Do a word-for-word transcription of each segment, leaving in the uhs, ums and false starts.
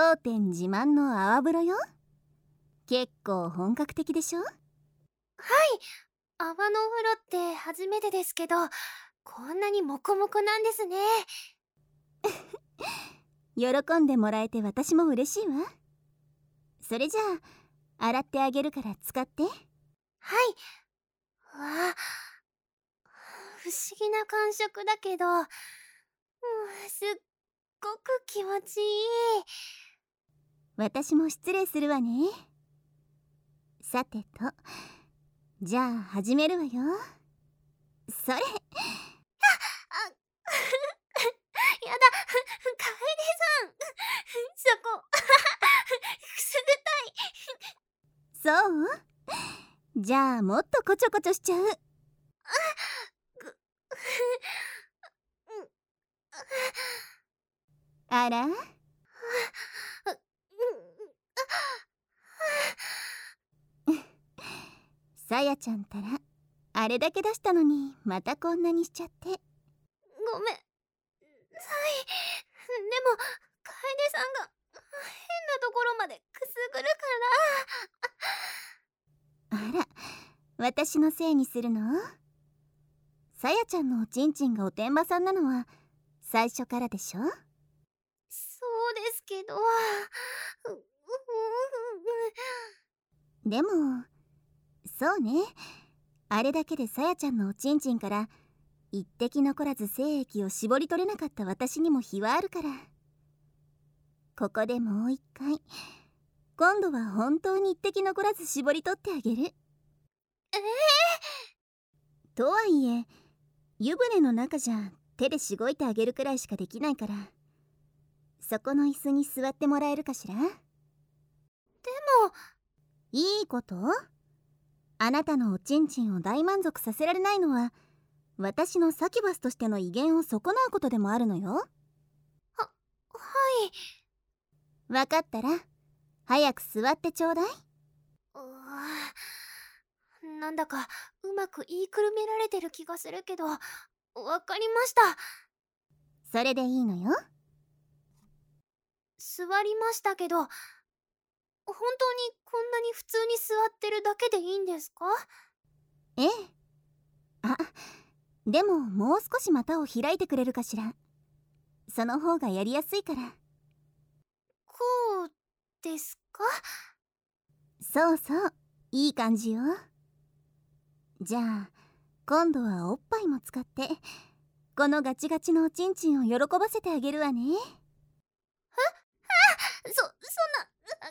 当店自慢の泡風呂よ。結構本格的でしょ？ はい、泡のお風呂って初めてですけど、こんなにモコモコなんですね。 喜んでもらえて私も嬉しいわ。それじゃあ洗ってあげるから使って。 はい。わあ、不思議な感触だけど、うん、すっごく気持ちいい。 私も失礼するわね。さてと、じゃあ始めるわよ。それ。 あ、やだ、楓さん、そこ、くすぐたい。 そう？じゃあもっとこちょこちょしちゃう。あら？さやちゃんたらあれだけ出したのにまたこんなにしちゃって。 ごめんなさい。でも楓さんが変なところまでくすぐるから。あら、私のせいにするの？さやちゃんのおちんちんがおてんばさんなのは最初からでしょ？ そうですけど、 でもそうね、あれだけでさやちゃんのおちんちんから一滴残らず精液を絞り取れなかった私にも非はあるから、ここでもう一回今度は本当に一滴残らず絞り取ってあげる。 えー、 とはいえ湯船の中じゃ手でしごいてあげるくらいしかできないから、そこの椅子に座ってもらえるかしら。でもいいこと？あなたのおちんちんを大満足させられないのは私のサキュバスとしての威厳を損なうことでもあるのよ。は、 はい。 わかったら早く座ってちょうだい。 うなんだかうまく言いくるめられてる気がするけど、わかりました。 それでいいのよ。 座りましたけど、本当にこんなに普通に座ってるだけでいいんですか？ ええ。あ、でももう少し股を開いてくれるかしら。その方がやりやすいから。 こうですか？ そうそう、いい感じよ。じゃあ今度はおっぱいも使ってこのガチガチのおちんちんを喜ばせてあげるわね。 え？あ、そ、そんな、楓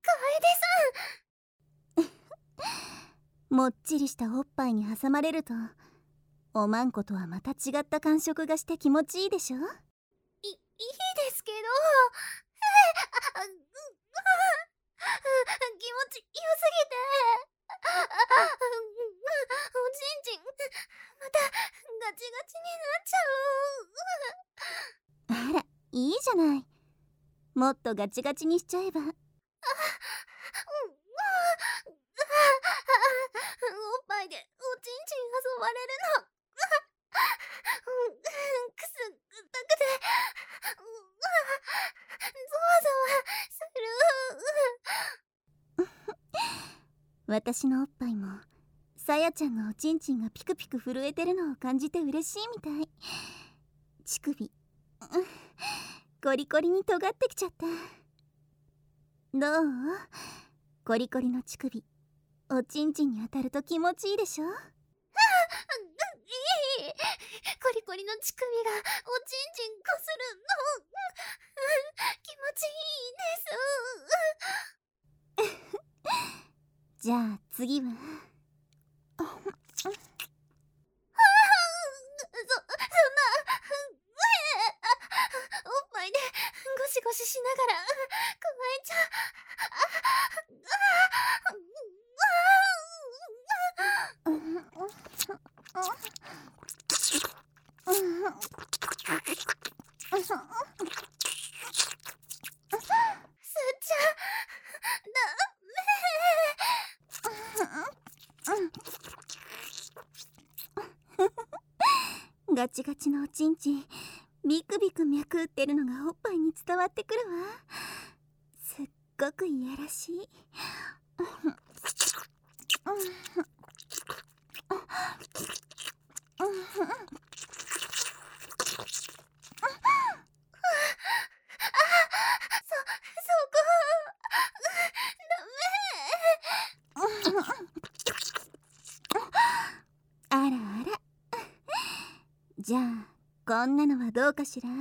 さんもっちりしたおっぱいに挟まれるとおまんことはまた違った感触がして気持ちいいでしょ？い、いいですけど、あ、う、気持ちよすぎて、おちんちんまたガチガチになっちゃう。あら、いいじゃない。もっとガチガチにしちゃえば。おっぱいでおちんちん遊ばれるのくすぐったくて、ゾワゾワする。 私のおっぱいもさやちゃんのおちんちんがピクピク震えてるのを感じて嬉しいみたい。乳首コリコリに尖ってきちゃった。どう？コリコリの乳首おちんちんに当たると気持ちいいでしょ？いい。 コリコリの乳首がおちんちんこするの気持ちいいですじゃあ次はそ、そんな、おっぱいでゴシゴシしながら加えちゃすっちゃガチガチのおちんちんビクビク脈打ってるのがおっぱいに伝わってくるわ。 ごくいやらしい。あらあら。じゃあこんなのはどうかしら。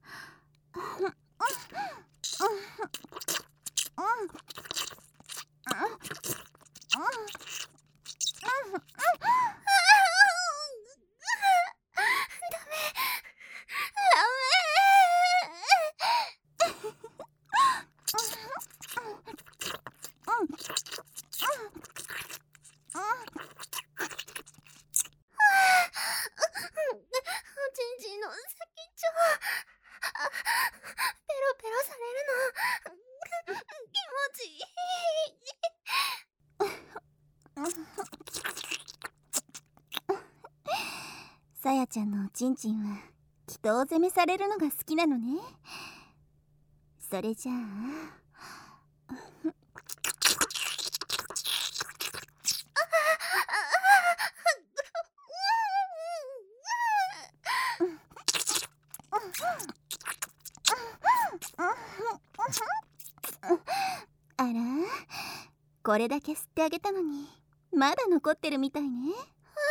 おちんちんの先っちょ、あ、ペロペロされるの気持ちいい。 さやちゃんのおちんちんは祈祷攻めされるのが好きなのね。それじゃああら、これだけ吸ってあげたのにまだ残ってるみたいね。 そんな、こ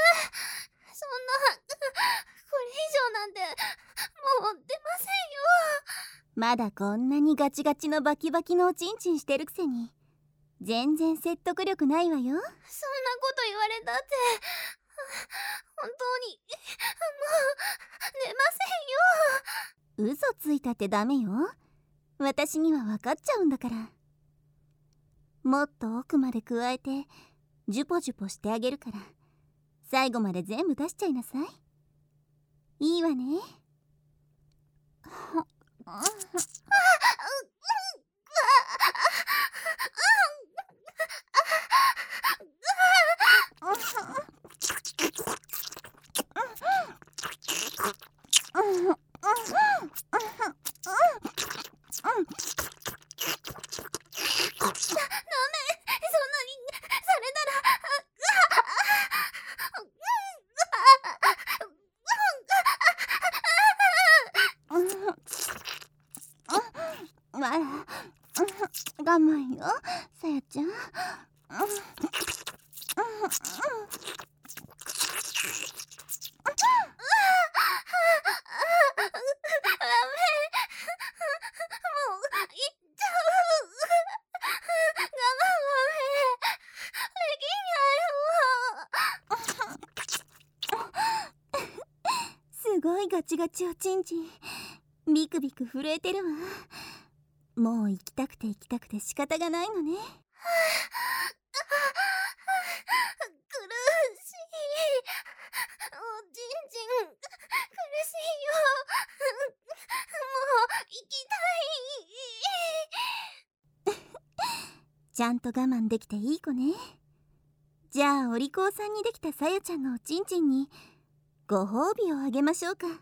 れ以上なんてもう出ませんよ。 まだこんなにガチガチのバキバキのおちんちんしてるくせに全然説得力ないわよ。 そんなこと言われたって、本当にもう出ませんよ。 嘘ついたってダメよ。私には分かっちゃうんだから。もっと奥まで加えてジュポジュポしてあげるから最後まで全部出しちゃいなさい。いいわね。あら、我慢よ、さやちゃん。すごいガチガチおちんちんビクビク震えてるわ。もう行きたくて行きたくて仕方がないのね。 苦しい。おちんちん苦しいよ。もう行きたい。 ちゃんと我慢できていい子ね。じゃあお利口さんにできたさやちゃんのおちんちんにご褒美をあげましょうか。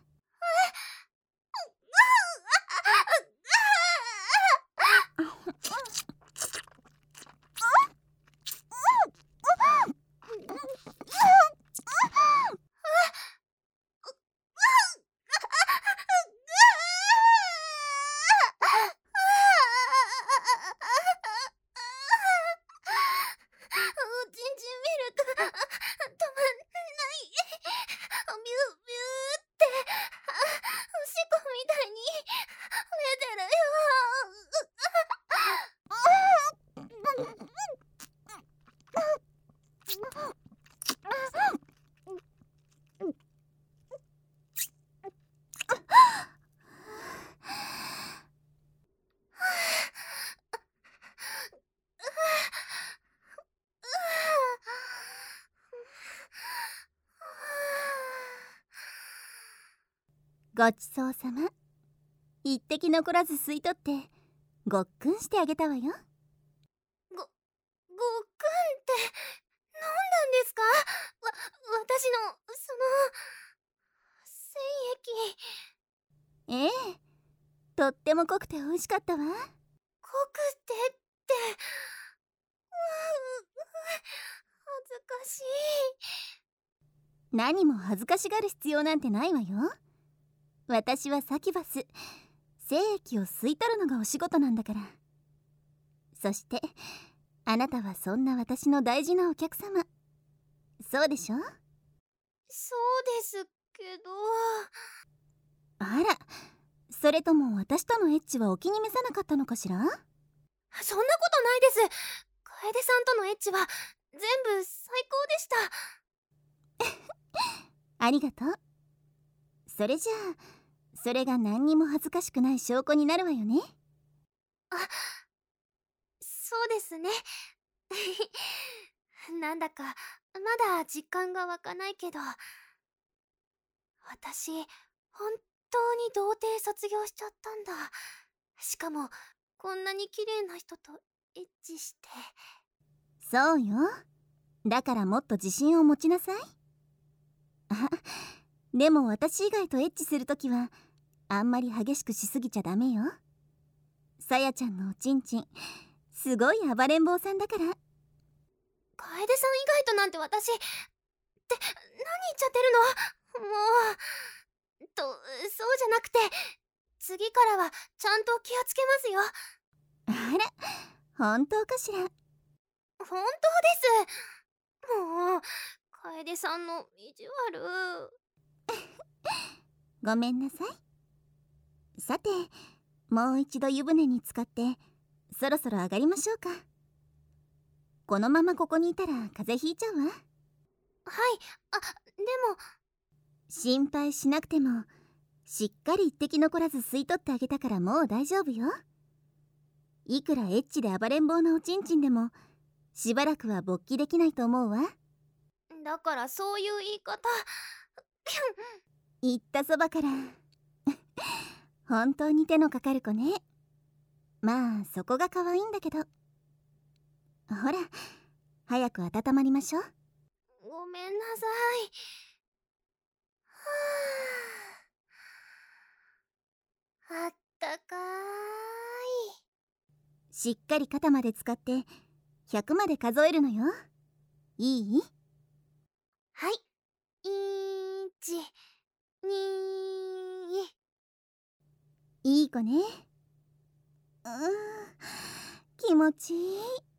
ごちそうさま。一滴残らず吸い取ってごっくんしてあげたわよ。 ご、ごっくんって何なんですか？わ、私の、その、精液。 ええ、とっても濃くて美味しかったわ。 濃くって何も恥ずかしがる必要なんてないわよ。私はサキュバス、精液を吸い取るのがお仕事なんだから。そしてあなたはそんな私の大事なお客様。そうでしょ？ そうですけど。 あら、それとも私とのエッチはお気に召さなかったのかしら？ そんなことないです。楓さんとのエッチは全部最高でした。 ありがとう。それじゃあそれが何にも恥ずかしくない証拠になるわよね。 あ、そうですね。なんだかまだ実感が湧かないけど、私本当に童貞卒業しちゃったんだ。しかもこんなに綺麗な人とエッチして。 そうよ。だからもっと自信を持ちなさい。あ、でも私以外とエッチするときはあんまり激しくしすぎちゃダメよ。さやちゃんのおちんちんすごい暴れん坊さんだから。 楓さん以外となんて私って何言っちゃってるの？もうと、そうじゃなくて、次からはちゃんと気をつけますよ。 あら、本当かしら？ 本当です。もう楓さんの意地悪。 ごめんなさい。さて、もう一度湯船に浸かってそろそろ上がりましょうか。このままここにいたら風邪ひいちゃうわ。 はい、あ、でも心配しなくてもしっかり一滴残らず吸い取ってあげたからもう大丈夫よ。いくらエッチで暴れん坊なおちんちんでもしばらくは勃起できないと思うわ。 だからそういう言い方言ったそばから本当に手のかかる子ね。まあそこが可愛いんだけど。ほら早く温まりましょう。 ごめんなさい。はあ、あったかい。 しっかり肩まで使ってひゃくまで数えるのよ。いい？ はい。いち、に。 いい子ね。うーん、気持ちいい。